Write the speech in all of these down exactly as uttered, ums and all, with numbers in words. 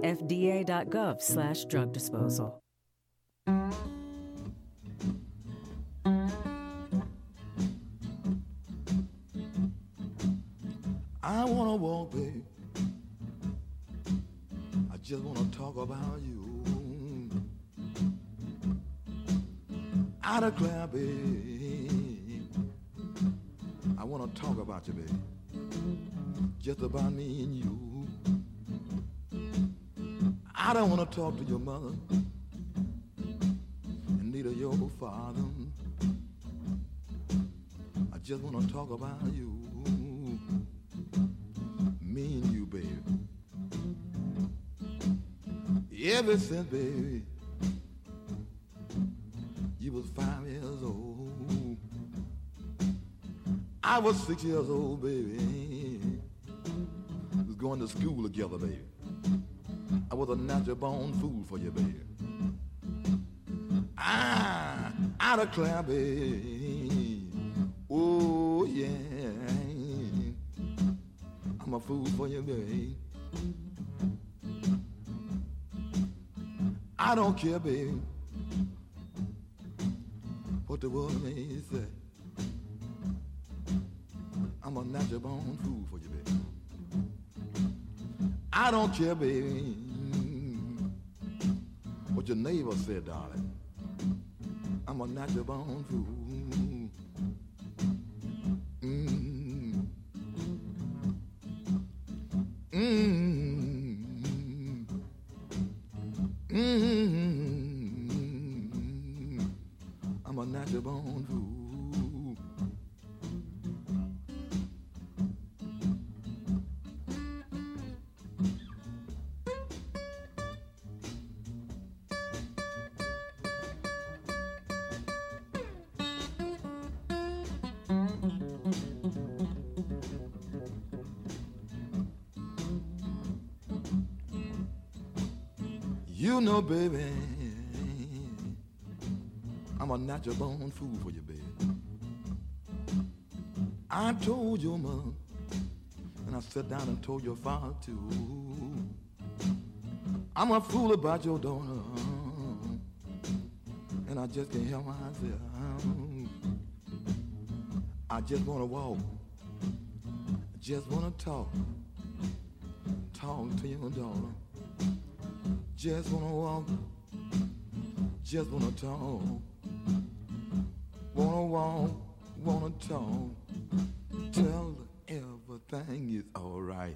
F D A dot gov slash drug disposal. I wanna walk, babe. I just wanna talk about you. I declare, babe, I wanna talk about you, babe. Just about me and you. I don't wanna talk to your mother, and neither your father. I just wanna talk about you. Me and you, baby. Ever since, baby, you was five years old. I was six years old, baby. We was going to school together, baby. I was a natural born fool for you, baby. I, I declare, baby. Oh, yeah. I'm a fool for you, baby. I don't care, baby, what the world may say. I'm a natural born fool for you, baby. I don't care, baby, what your neighbor said, darling. I'm a natural born fool. Mm. Mm. Mm. I'm a natural born fool. You know, baby, I'm a natural born fool for you, baby. I told your mom, and I sat down and told your father too. I'm a fool about your daughter, and I just can't help myself. I just wanna walk, I just wanna talk, talk to your daughter. Just wanna walk, just wanna talk. Wanna walk, wanna talk. Tell her everything is alright.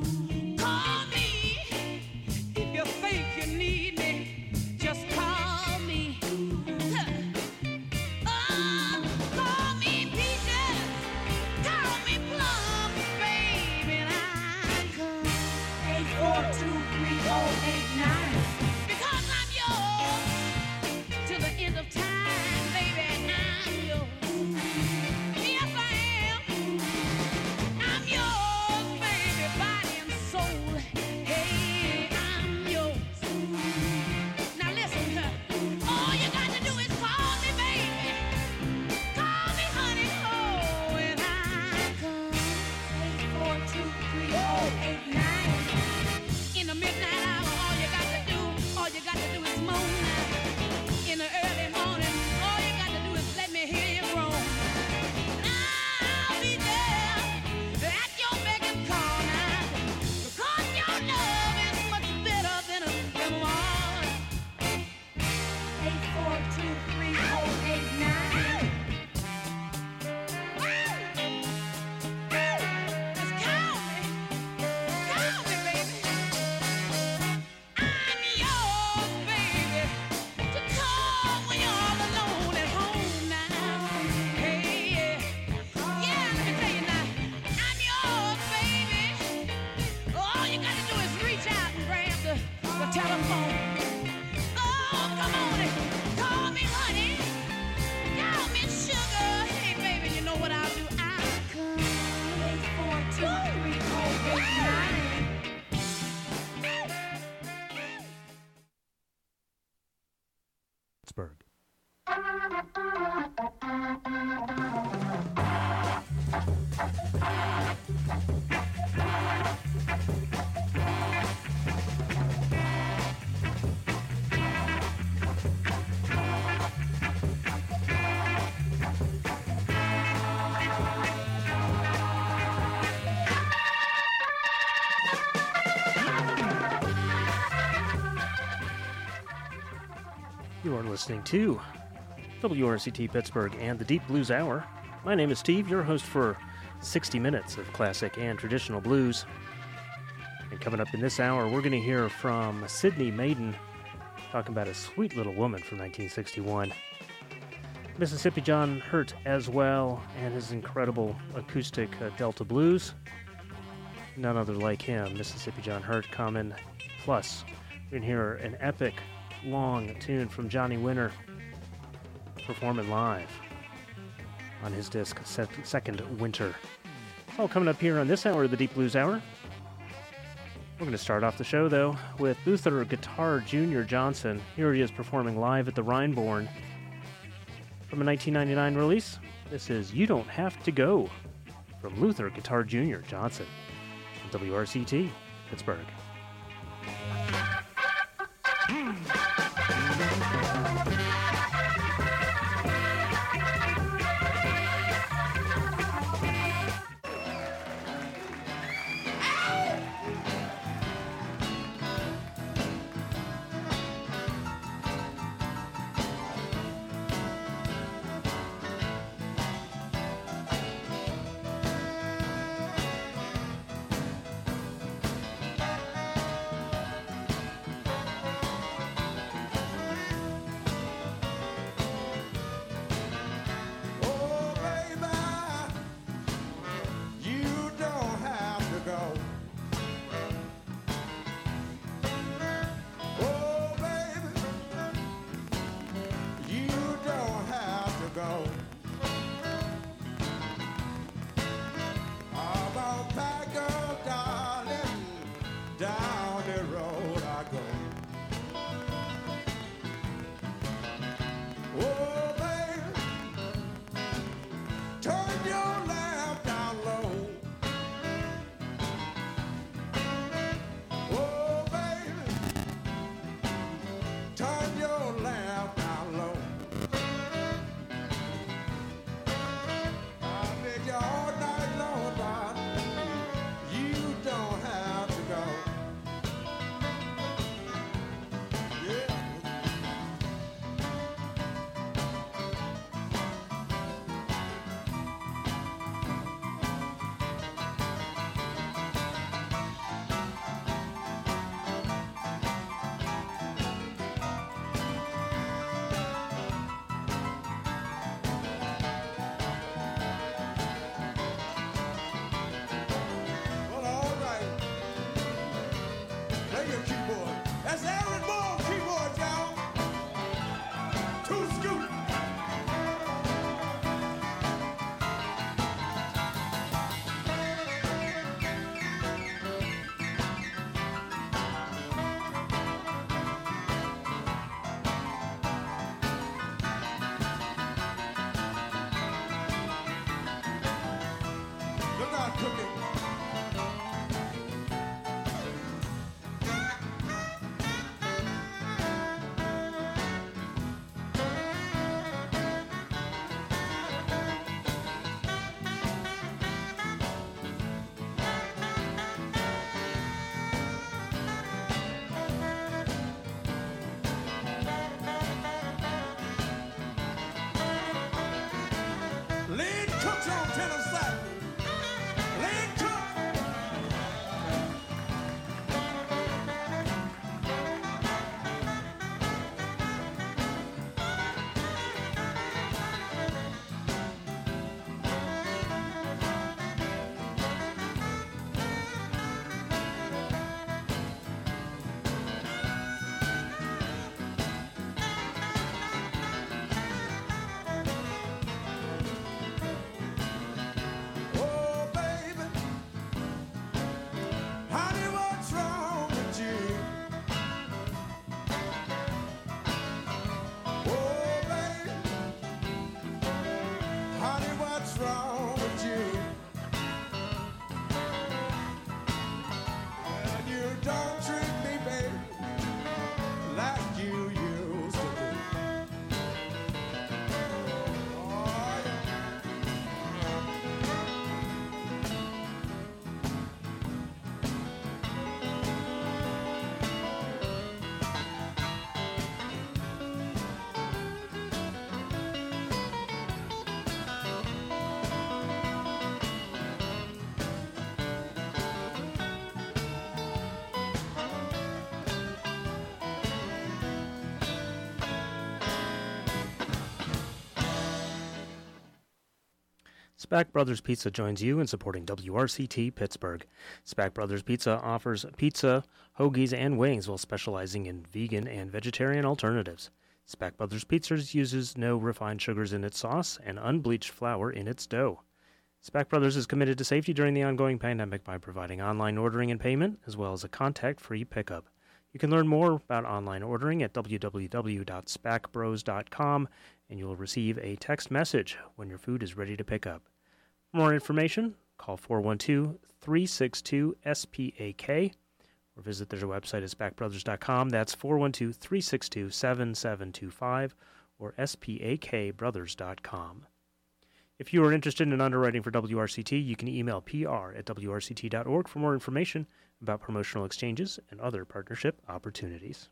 If you think you need me, just call Pittsburgh. You are listening to W R C T Pittsburgh and the Deep Blues Hour. My name is Steve, your host for sixty minutes of classic and traditional blues. And coming up in this hour, we're going to hear from Sydney Maiden, talking about a sweet little woman from nineteen sixty-one. Mississippi John Hurt as well, and his incredible acoustic uh, Delta Blues. None other like him, Mississippi John Hurt, coming. Plus, we're going to hear an epic long tune from Johnny Winter performing live on his disc Second Winter. It's all coming up here on this hour of the Deep Blues Hour. We're going to start off the show, though, with Luther Guitar Junior Johnson. Here he is performing live at the Rhineborn. From a nineteen ninety-nine release, this is You Don't Have to Go from Luther Guitar Junior Johnson on W R C T Pittsburgh. Spack Brothers Pizza joins you in supporting W R C T Pittsburgh. Spack Brothers Pizza offers pizza, hoagies, and wings while specializing in vegan and vegetarian alternatives. Spack Brothers Pizzas uses no refined sugars in its sauce and unbleached flour in its dough. Spack Brothers is committed to safety during the ongoing pandemic by providing online ordering and payment, as well as a contact-free pickup. You can learn more about online ordering at w w w dot spack bros dot com, and you will receive a text message when your food is ready to pick up. For more information, call four one two, three six two, S P A K or visit their website at spack brothers dot com. That's four one two, three six two, seven seven two five or S P A K brothers dot com. If you are interested in underwriting for W R C T, you can email P R at w r c t dot org for more information about promotional exchanges and other partnership opportunities.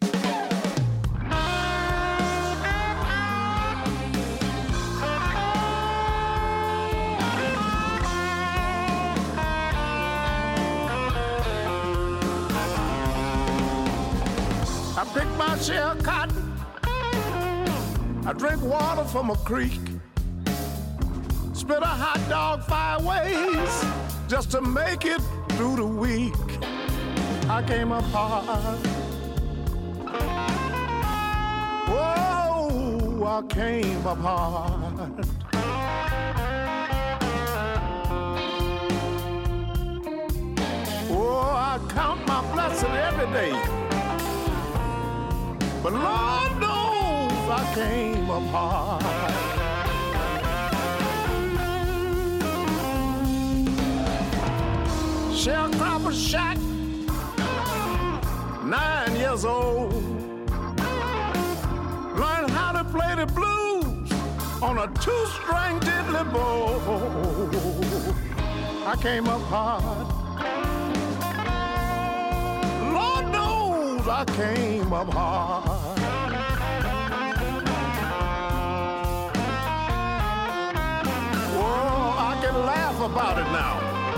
I pick my share of cotton. I drink water from a creek. Spit a hot dog five ways just to make it through the week. I came up hard. Whoa, I came up hard. Oh, I count my blessing every day. But Lord knows I came up hard. Sharecropper shack, nine years old. Learned how to play the blues on a two-string diddly bow. I came up hard. Lord knows I came up hard. Whoa, I can laugh about it now.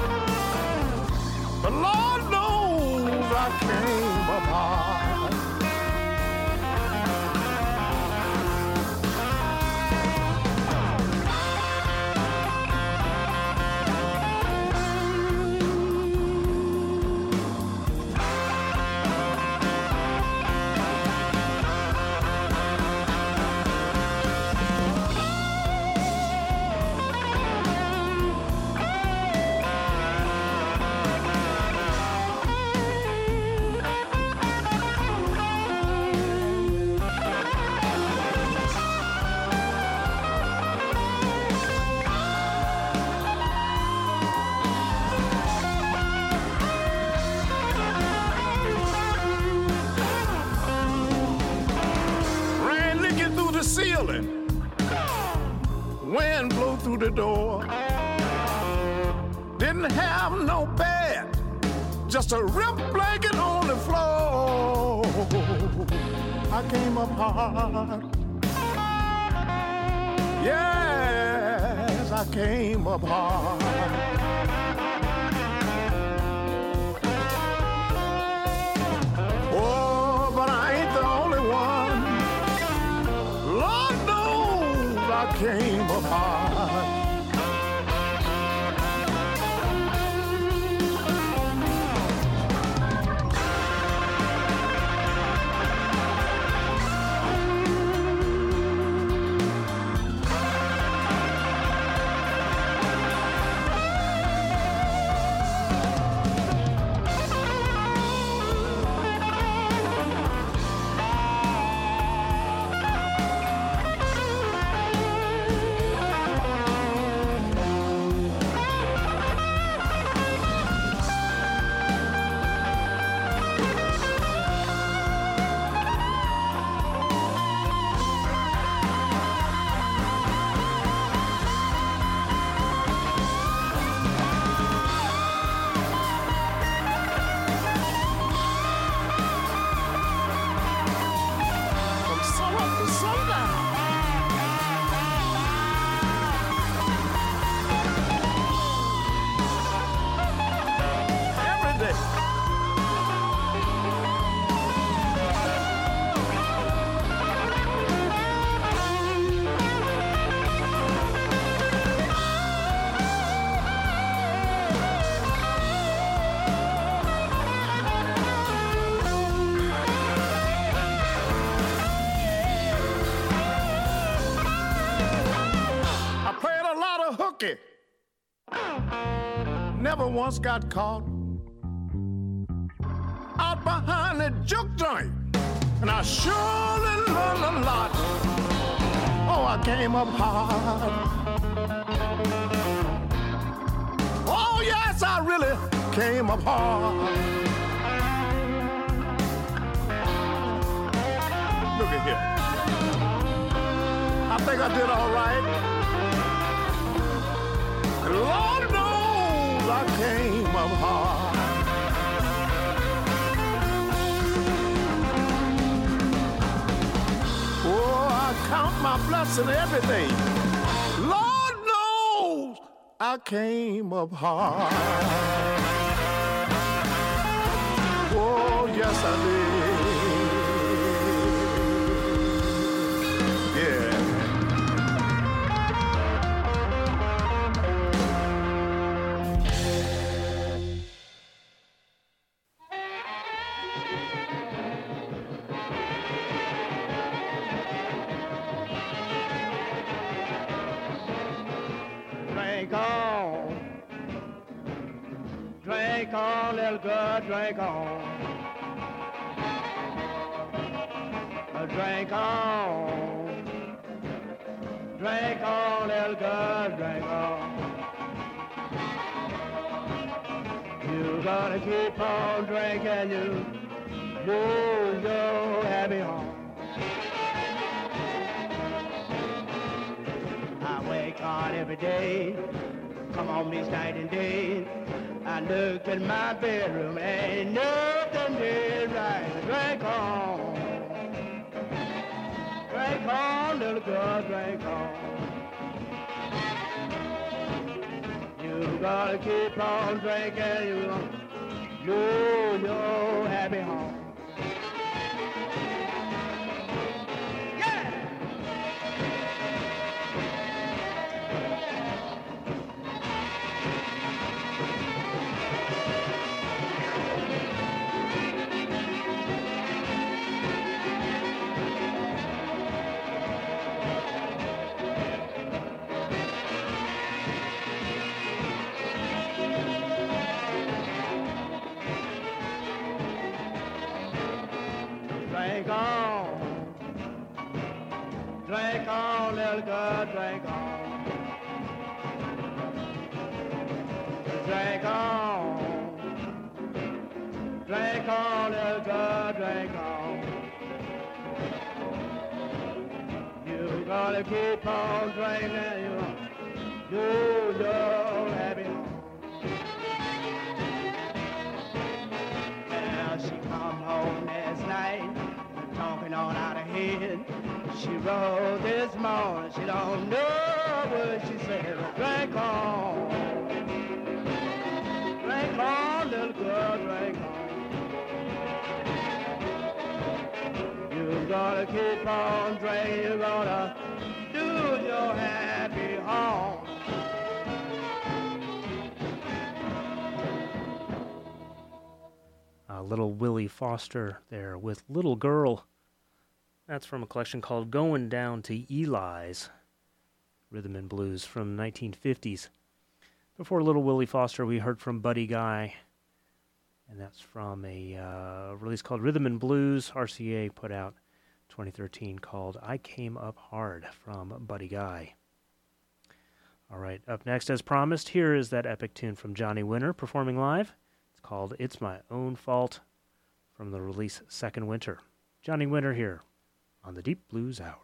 But Lord knows I came up hard. Ceiling, wind blew through the door. Didn't have no bed, just a rip blanket on the floor. I came up hard. Yes, I came up hard. Oh, but I ain't the only one. Lord knows I came up hard. rookie. Never once got caught out behind the juke joint. And I surely learned a lot. Oh, I came up hard. Oh, yes, I really came up hard. Look at here. I think I did all right. Lord knows I came up hard. Oh, I count my blessing every day. Lord knows I came up hard. Oh, yes, I did. Yeah. Drink on, drink on, little girl, drink on. Drink on, drink on, little girl, drink on. You gotta keep on drinking, you lose your happy home. I wake on every day, come on me night and day. I look in my bedroom, ain't nothing there right. Drink on, drink on, little girl, drink on. You gotta keep on drinking, you gonna lose your happy home. Drink on, drink on, little girl, drink on. Drink on, drink on, little girl, drink on. You gotta keep on drinking, you lose your happy home. Well, she come home last night, talking on out of head. She wrote this morning, she don't know what she said. Drink on, drink on, little girl, drink on. You gotta keep on drinking, you gotta do your happy home. Uh, little Willie Foster there with Little Girl. That's from a collection called Going Down to Eli's, Rhythm and Blues from nineteen fifties. Before Little Willie Foster, we heard from Buddy Guy, and that's from a uh, release called Rhythm and Blues, R C A put out twenty thirteen, called I Came Up Hard from Buddy Guy. All right, up next, as promised, here is that epic tune from Johnny Winter performing live. It's called It's My Own Fault from the release Second Winter. Johnny Winter here on the Deep Blues Hour.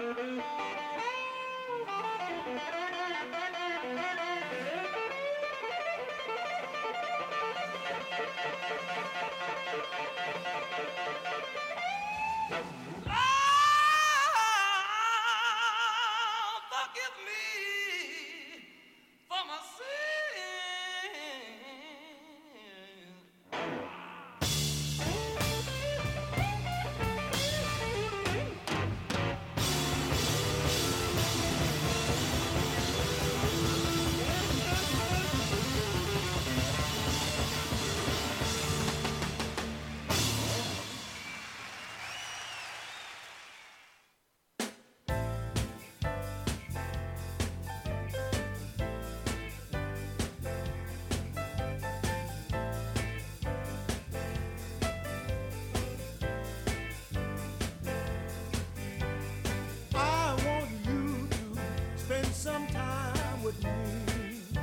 Some time with me.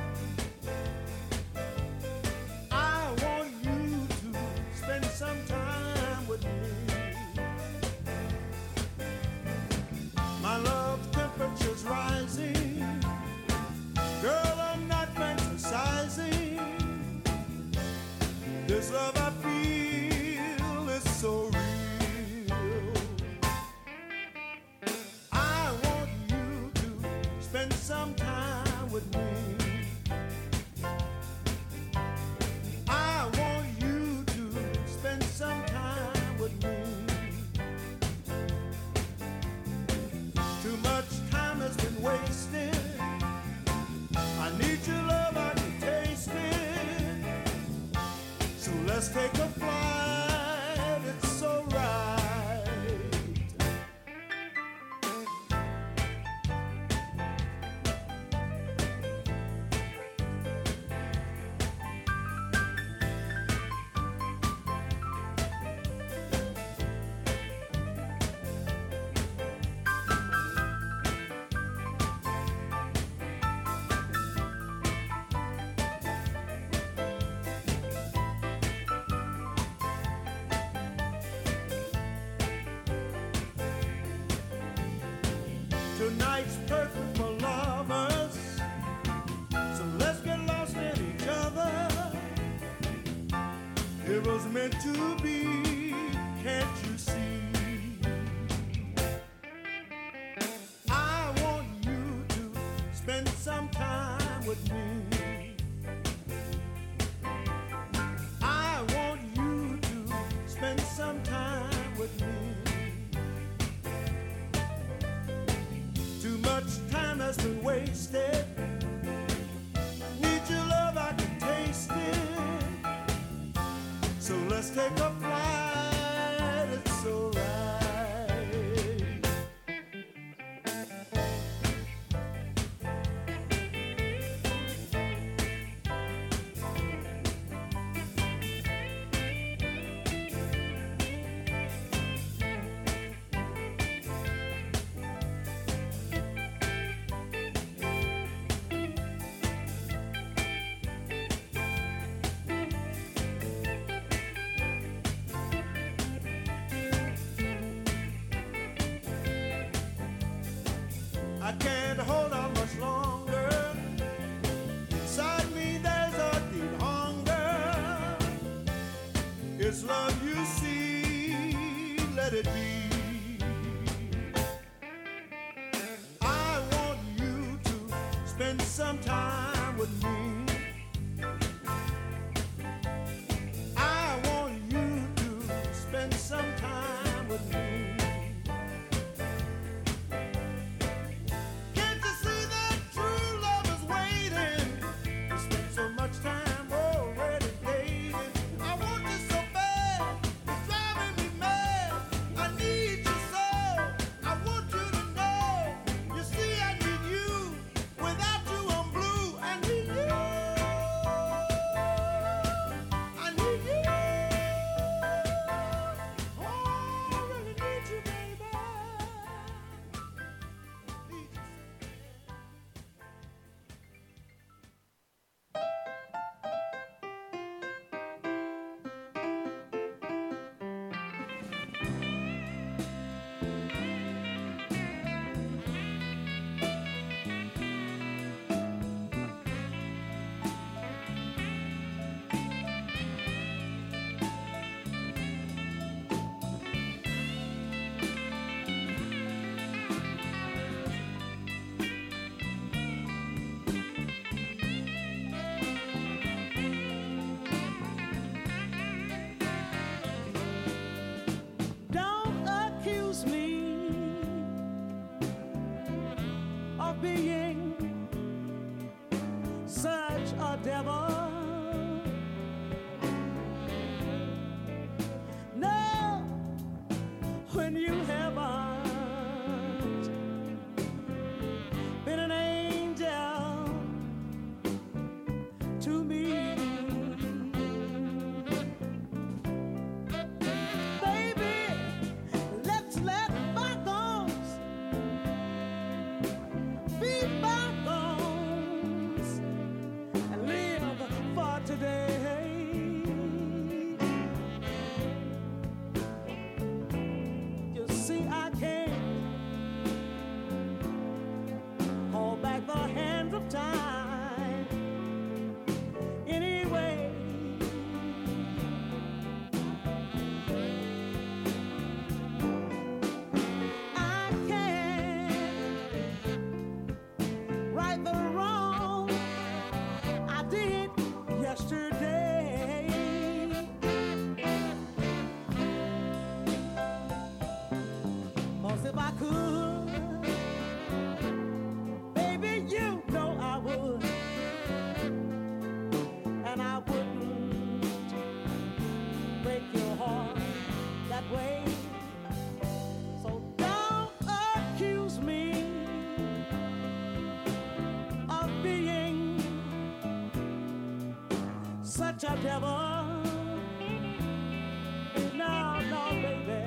I want you to spend some time with me. My love temperature's rising. Girl, I'm not fantasizing. This love I feel is so real. Spend some time with me. I want you to spend some time with me. Too much time has been wasted. I need your love, I can taste it. So let's take a flight, it's so right. Tonight's perfect for lovers, so let's get lost in each other. It was meant to be, can't you see? I want you to spend some time with me. I want you to spend some time with me. Too much time has been wasted. Need your love, I can taste it. So let's take a flight, it's alright. I can't hold on much longer. Inside me there's a deep hunger. It's love you see, let it be. I want you to spend some time with me. I want you to spend some time with me. Need you. when you haven't been an angel to me. Baby, let's let bygones be bygones and live for today. You see, I can't hold back the hands of time anyway. I can't right the wrong I did yesterday. 'Cause if I could, baby, you know I would. And I wouldn't break your heart that way. So don't accuse me of being such a devil. No, no, baby.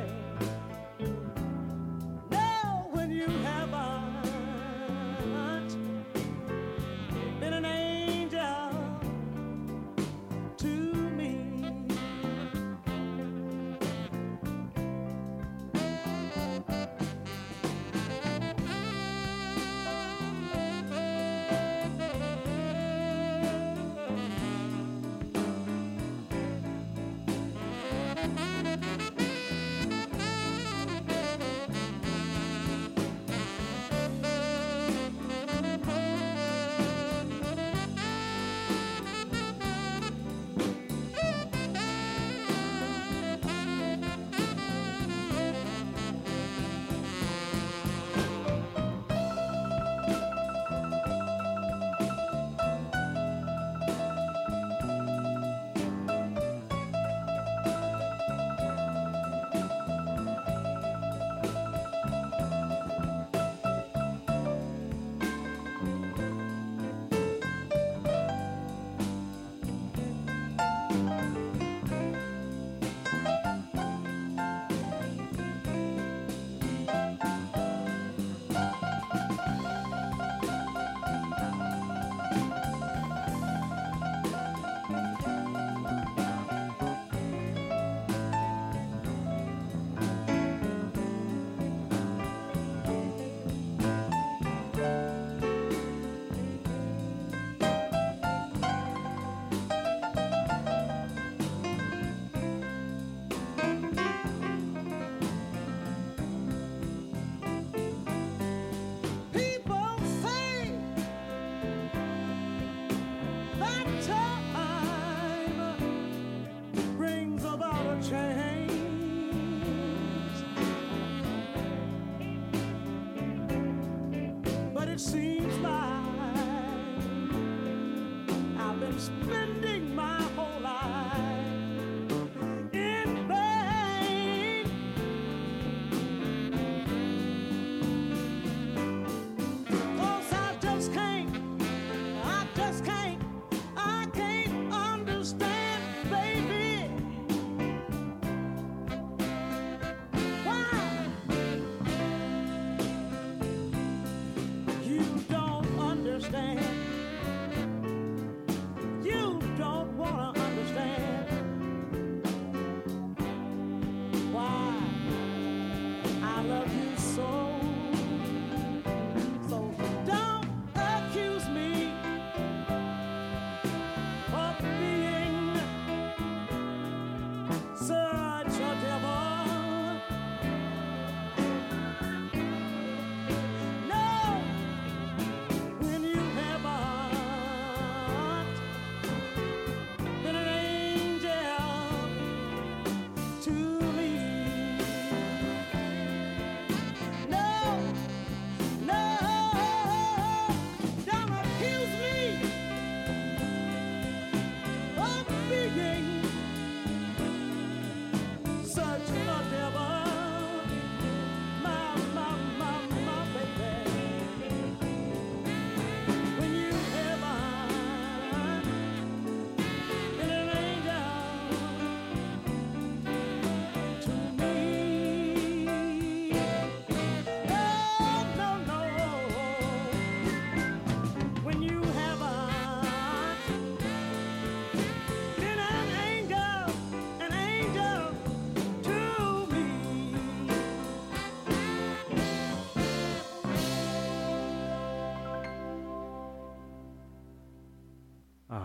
No, when you haven't been an angel to me. People say that time brings about a change, but it seems like I've been spending my whole life in vain. 'Cause I just can't, I just can't, I can't understand, baby, why you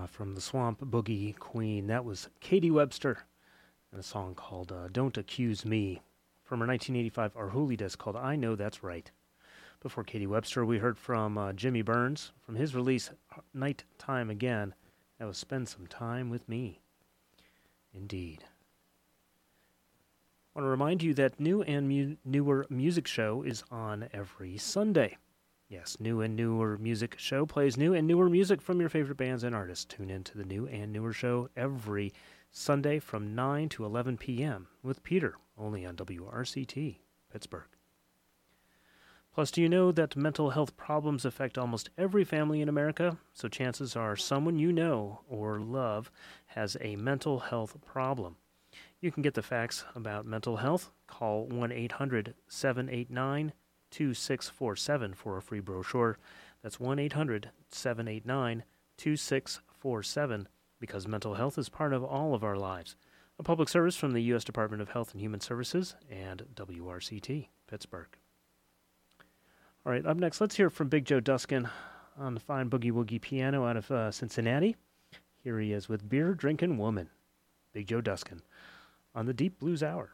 Uh, from the Swamp Boogie Queen. That was Katie Webster and a song called uh, Don't Accuse Me from her nineteen eighty-five Arhoolie disc called I Know That's Right. Before Katie Webster, we heard from uh, Jimmy Burns from his release Night Time Again. That was Spend Some Time With Me. Indeed. I want to remind you that New and Mu- Newer Music Show is on every Sunday. Yes, New and Newer Music Show plays new and newer music from your favorite bands and artists. Tune in to the New and Newer Show every Sunday from nine to eleven p.m. with Peter, only on W R C T, Pittsburgh. Plus, do you know that mental health problems affect almost every family in America? So chances are someone you know or love has a mental health problem. You can get the facts about mental health. Call one eight hundred seven eight nine two six four seven for a free brochure. That's one eight hundred seven eight nine two six four seven, because mental health is part of all of our lives. A public service from the U S Department of Health and Human Services and W R C T, Pittsburgh. All right, up next, let's hear from Big Joe Duskin on the fine boogie woogie piano out of uh, Cincinnati. Here he is with Beer Drinkin' Woman. Big Joe Duskin on the Deep Blues Hour.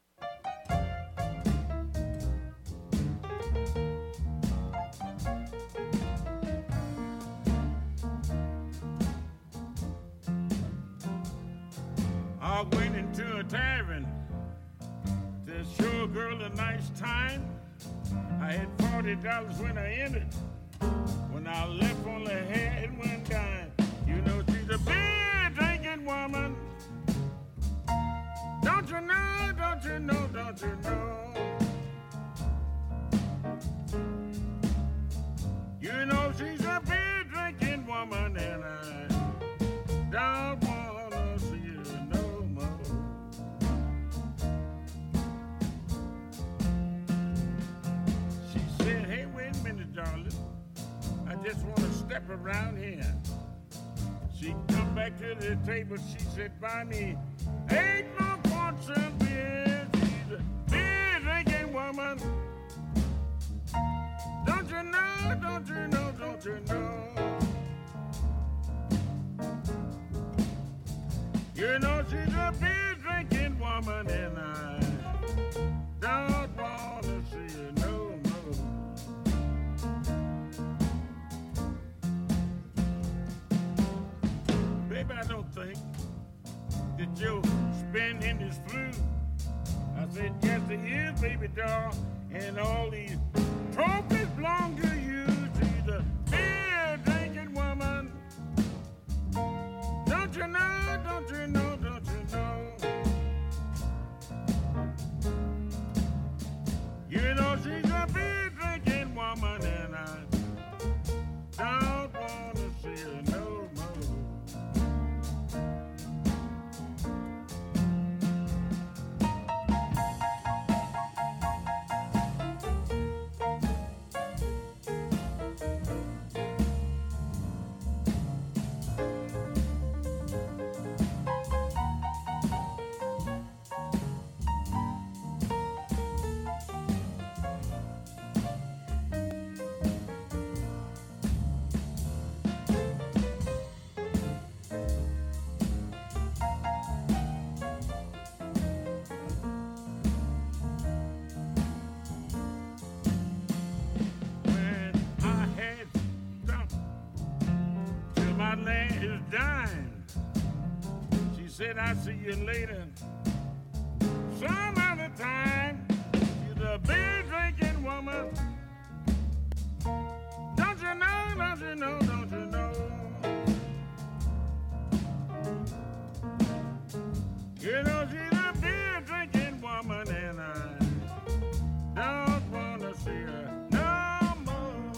I went into a tavern to show a girl a nice time. I had forty dollars when I entered. When I left, only had one dime. You know she's a beer drinking woman. Don't you know, don't you know, don't you know? You know she's a beer drinking woman, and I don't wanna see her no more. She said, hey, wait a minute, darling. I just want to step around here. She come back to the table. She said, buy me eight more quarts of beer. She's a beer drinking woman. Don't you know, don't you know, don't you know? You know she's a beer drinking woman, and I don't want to see her no more. Baby, I don't think that you're spending this flu. I said, yes, it is, baby doll, and all these trophies belong to you. She's a beer drinking woman. Don't you know, don't you know, don't you know? You know she's a beer drinking woman, and I don't want to see her no more. Said I'll see you later some other time. She's a beer drinking woman. Don't you know, don't you know, don't you know? You know she's a beer drinking woman, and I don't want to see her no more.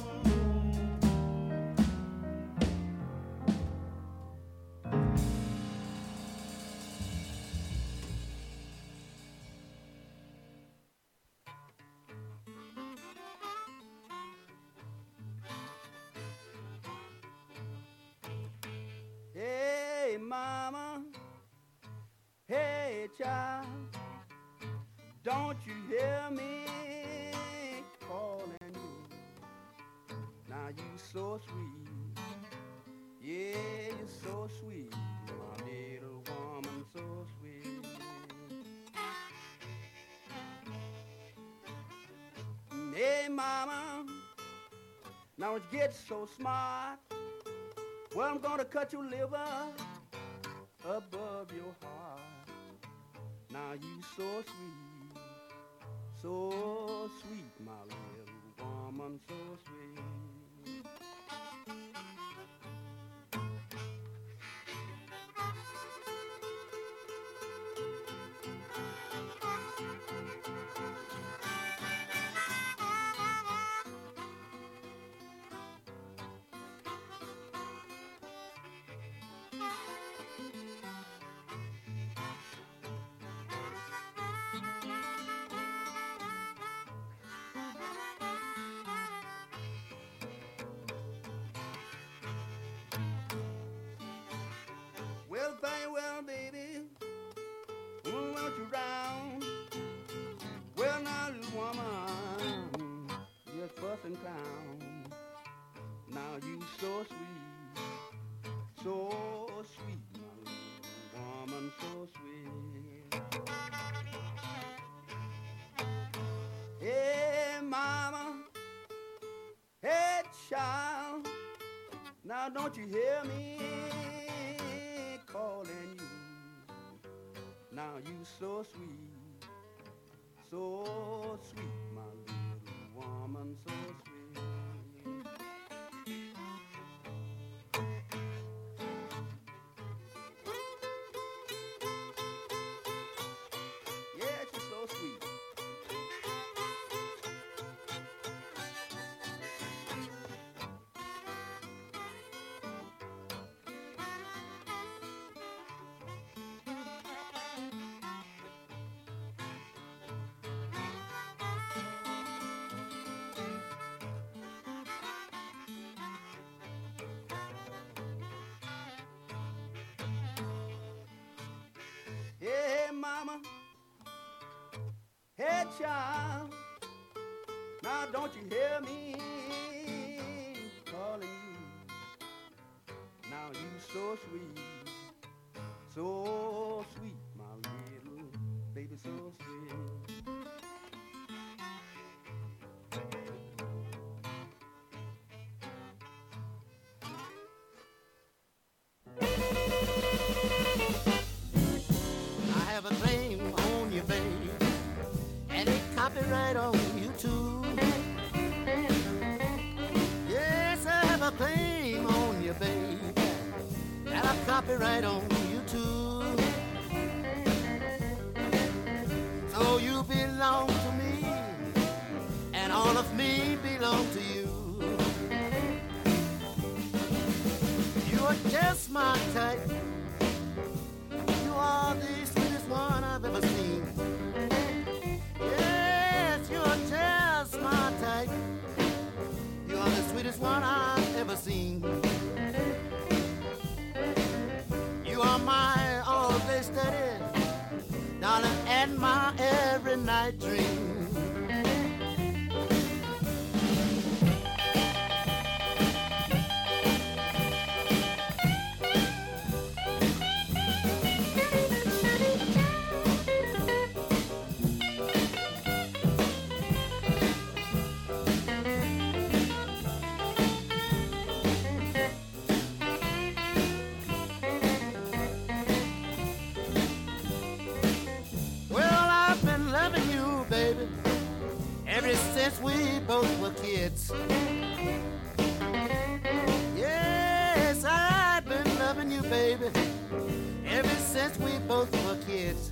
Hey, mama, hey, child, don't you hear me calling you? Now you so sweet, Yeah, you're so sweet, my little woman, so sweet. Hey, mama, now it gets so smart. Well, I'm gonna cut your liver above your heart. Now you so sweet, so sweet, my little woman, so sweet. Well, very well, baby, won't want you round. Well, now, little woman, you're fuss and clown. Now you so sweet, so sweet, my little woman, so sweet. Hey, mama, hey, child, now don't you hear me calling you? Now you so sweet, so sweet, my little woman, so sweet. Yeah, she's so sweet. Hey, mama, hey, child, now don't you hear me calling you? Now you so sweet, so sweet, my little baby, so sweet. I have a claim on you, baby, and it copyright on you too. Yes, I have a claim on you, baby, and a copyright on you too. So you belong to me, and all of me belong to you. You are just my type. You are the sweetest one I've ever seen. Yes, you are just my type. You are the sweetest one I've ever seen. You are my all-day steady, darling, and my every night dream. Baby, ever since we both were kids. Yes, I've been loving you, baby, ever since we both were kids.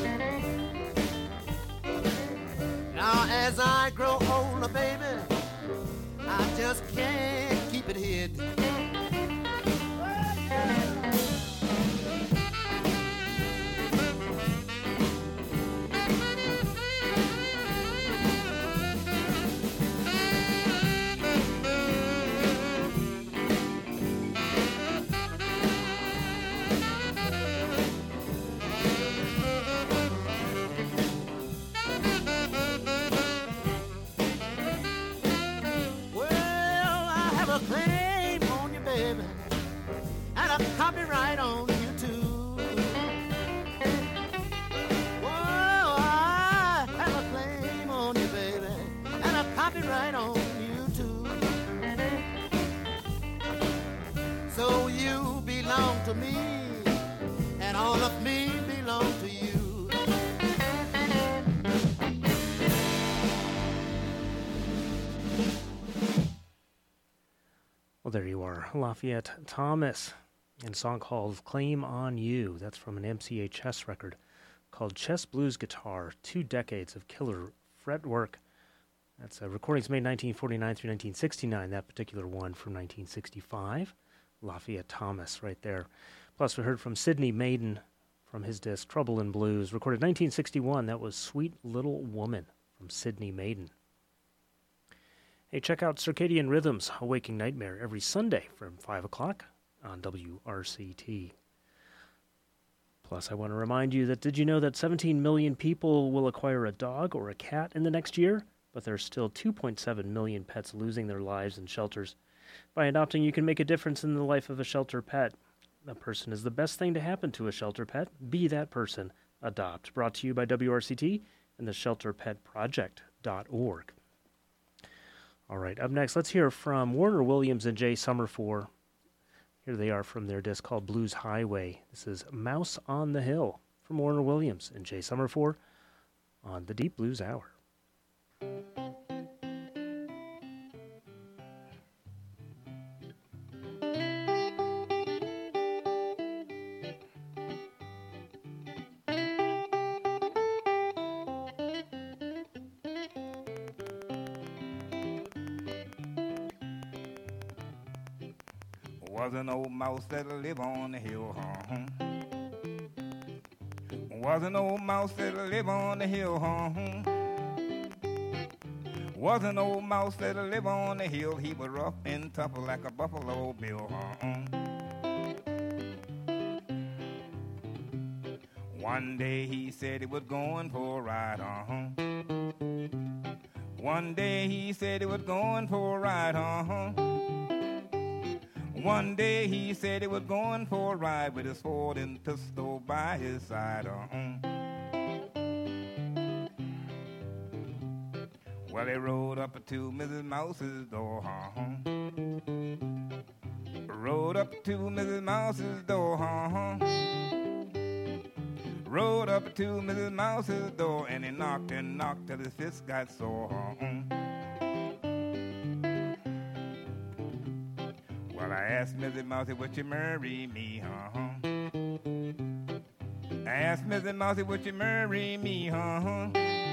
Now as I grow older, baby, I just can't keep it hid. Well, I have a claim on copyright on you too. Oh, I have a claim on you, baby, and a copyright on you too. So you belong to me, and all of me belong to you. Well, there you are, Lafayette Thomas, in a song called Claim on You. That's from an M C A Chess record called Chess Blues Guitar, Two Decades of Killer Fretwork. That's uh, recordings made nineteen forty-nine through nineteen sixty-nine, that particular one from nineteen sixty-five. Lafayette Thomas right there. Plus, we heard from Sidney Maiden from his disc Trouble in Blues, recorded nineteen sixty-one. That was Sweet Little Woman from Sidney Maiden. Hey, check out Circadian Rhythms, A Waking Nightmare, every Sunday from five o'clock on W R C T. Plus, I want to remind you that did you know that seventeen million people will acquire a dog or a cat in the next year? But there's still two point seven million pets losing their lives in shelters. By adopting, you can make a difference in the life of a shelter pet. A person is the best thing to happen to a shelter pet. Be that person. Adopt. Brought to you by W R C T and the shelter pet project dot org. All right, up next, let's hear from Warner Williams and Jay Summerfor. Here they are from their disc called Blues Highway. This is Mouse on the Hill from Warner Williams and Jay Summerfor on the Deep Blues Hour. Was an old mouse that live on the hill, huh? Was an old mouse that live on the hill, huh? Was an old mouse that live on the hill. He was rough and tough like a buffalo bill, huh? One day he said he was going for a ride, uh-huh. One day he said he was going for a ride, uh-huh. One day he said he was going for a ride with his sword and pistol by his side, uh-huh. Well, he rode up to Missus Mouse's door, uh-huh. Rode up to Missus Mouse's door, uh-huh. Rode up to Missus Mouse's door, and he knocked and knocked till his fist got sore, uh-huh. Well, I asked Missus Mousy, would you marry me, uh-huh? I asked Missus Mousy, would you marry me, uh-huh?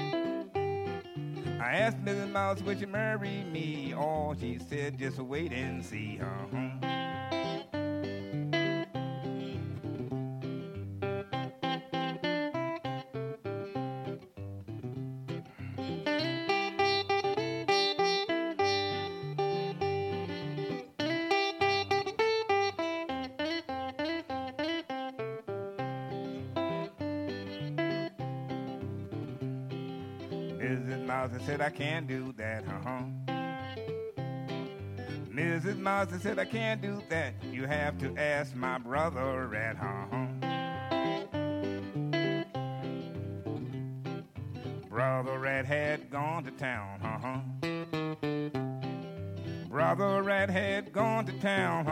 I asked Missus Mouse, would you marry me? Oh, she said, just wait and see, uh-huh. Missus Mouse said, I can't do that, uh-huh. Missus Mouse said, I can't do that. You have to ask my brother Rat, uh-huh. Brother Rat had gone to town, uh-huh. Brother Rat had gone to town,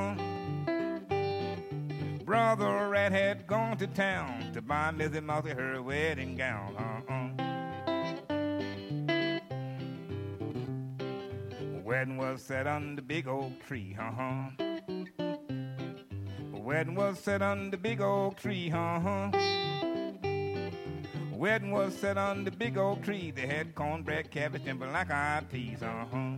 uh-huh. Brother Rat had gone to town to buy Missus Mouse her wedding gown, uh-huh. Wedding was set under the big oak tree, uh-huh. Wedding was set under the big oak tree, uh-huh. Wedding was set under the big oak tree. They had cornbread, cabbage, and black-eyed peas, uh-huh.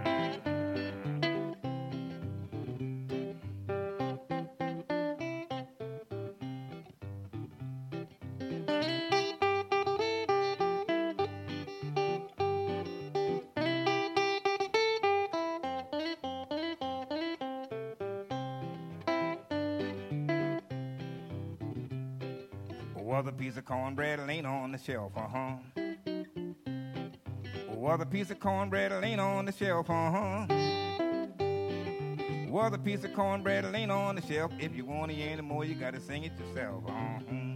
Was a piece of cornbread laying on the shelf, uh-huh. Was a piece of cornbread laying on the shelf, uh-huh. was a piece of cornbread laying on the shelf. If you want to hear any more, you gotta sing it yourself. Uh-huh.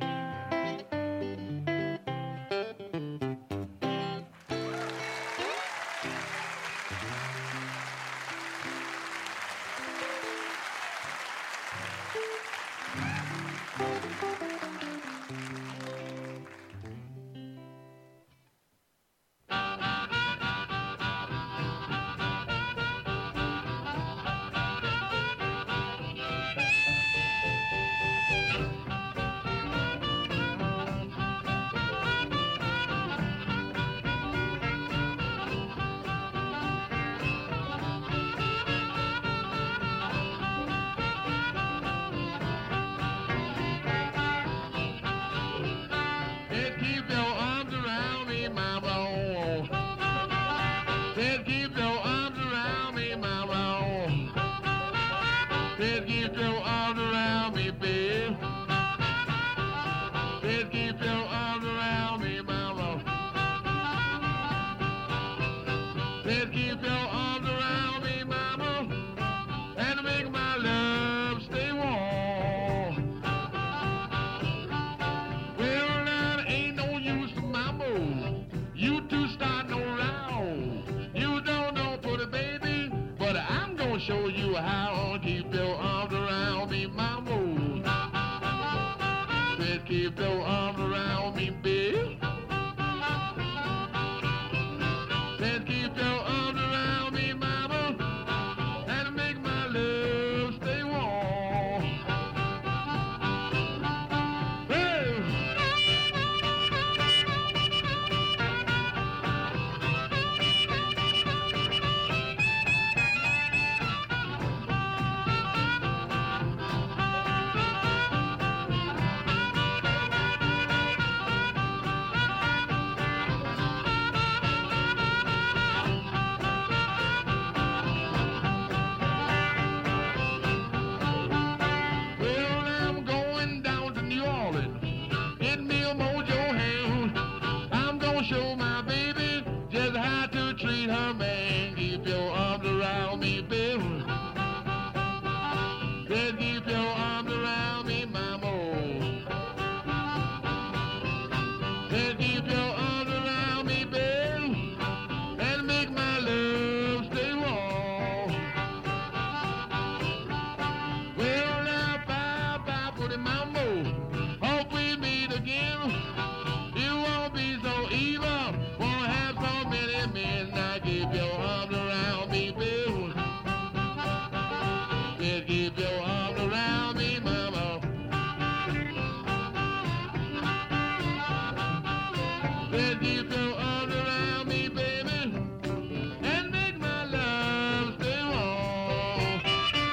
Show you how to keep your arms around me, mama. Said keep your arms around me, babe. Said keep your arms around me, mama, and make my love stay warm. Hey. Show my baby just how to treat her man. Keep your arms around me, baby. Just keep your arms around me, mama. Just keep your arms around me, baby, and make my love stay warm. Well, now, bye, bye, for the mambo. Hope we meet again. You won't be so evil. Won't have so many men. Now keep your arms around me, baby. Just keep your arms around me, mama. Just keep your arms around me, baby, and make my love stay warm.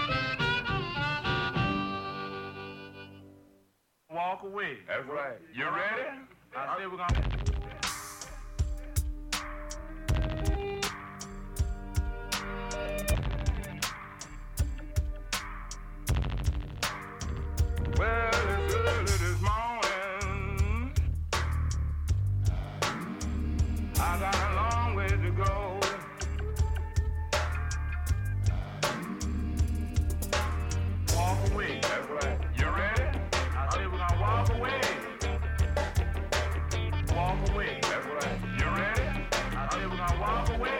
Walk away. That's right. You ready? I said we're gonna. Well, it's early this morning. I got a long way to go. Walk away. That's right. You ready? I said we're gonna walk away. Walk away. That's right. You ready? I said we're gonna walk away.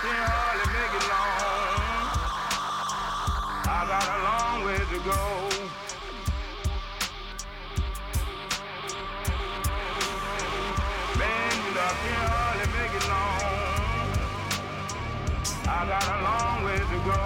can't hardly make it long. I got a long way to go. Man, I can't hardly make it long. I got a long way to go.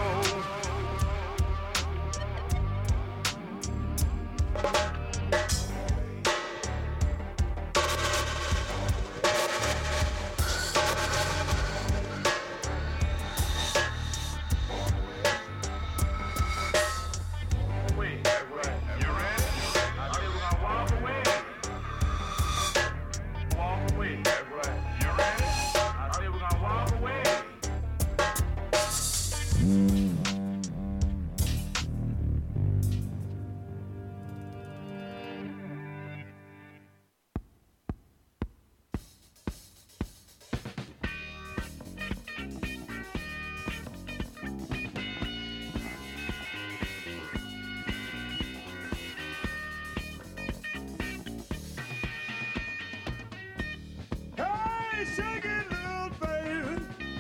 Shake it, little baby.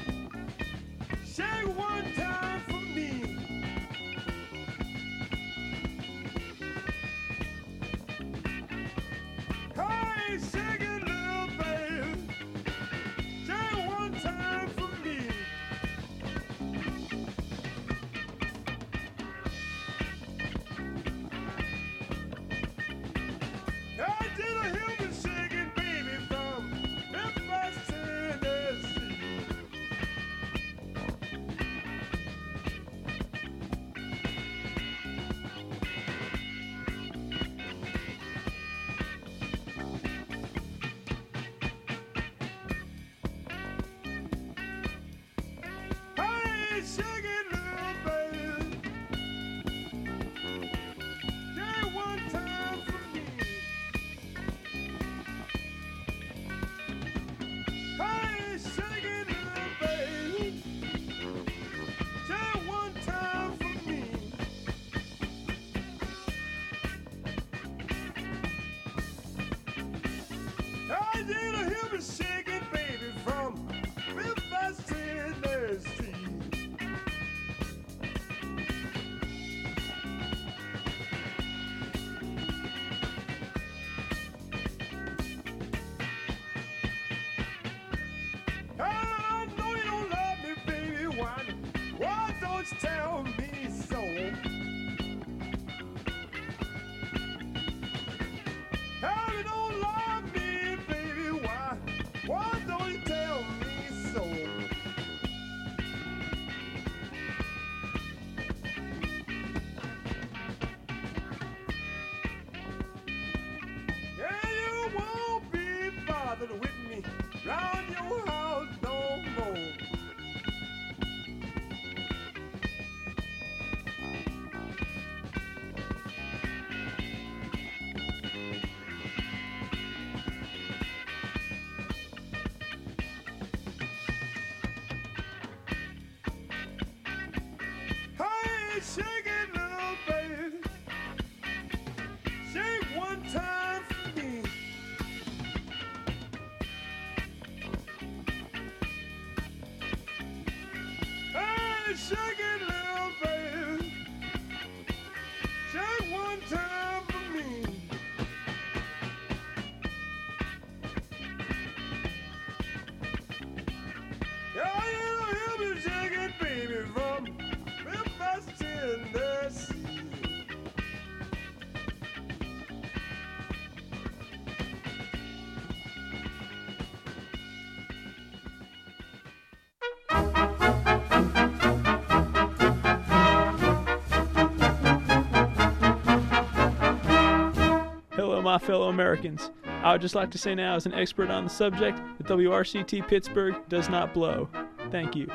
Shake one time for me. Hey, shake it, little baby. Shake one time for me. I did a human shaking baby from Memphis, Tennessee. Hey, shake it, little baby. Shake one time for me. Hey, shake it, little baby. Shake one time for me. I did a human shaking baby from Memphis, Tennessee. I know you don't love me, baby. Why, why don't you tell me so? How you don't love me, baby? Why, why don't you tell me so? Yeah, you won't be bothered with me round your house no more. Hey, shake it, little baby. Shake one time for me. Hey, shake it, little baby. Shake one time for me. Yeah, you hear me shaking, baby, from Memphis, Tennessee. Hello, my fellow Americans. I would just like to say now, as an expert on the subject, that W R C T Pittsburgh does not blow. Thank you.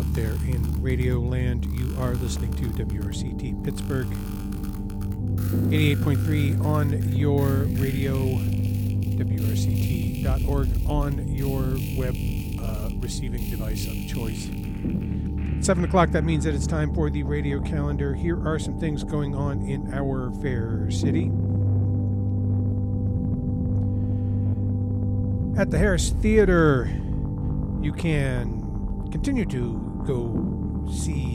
out there in Radio Land. You are listening to W R C T Pittsburgh, eighty-eight point three on your radio, W R C T dot org on your web uh, receiving device of choice. seven o'clock, that means that it's time for the radio calendar. Here are some things going on in our fair city. At the Harris Theater, you can continue to go see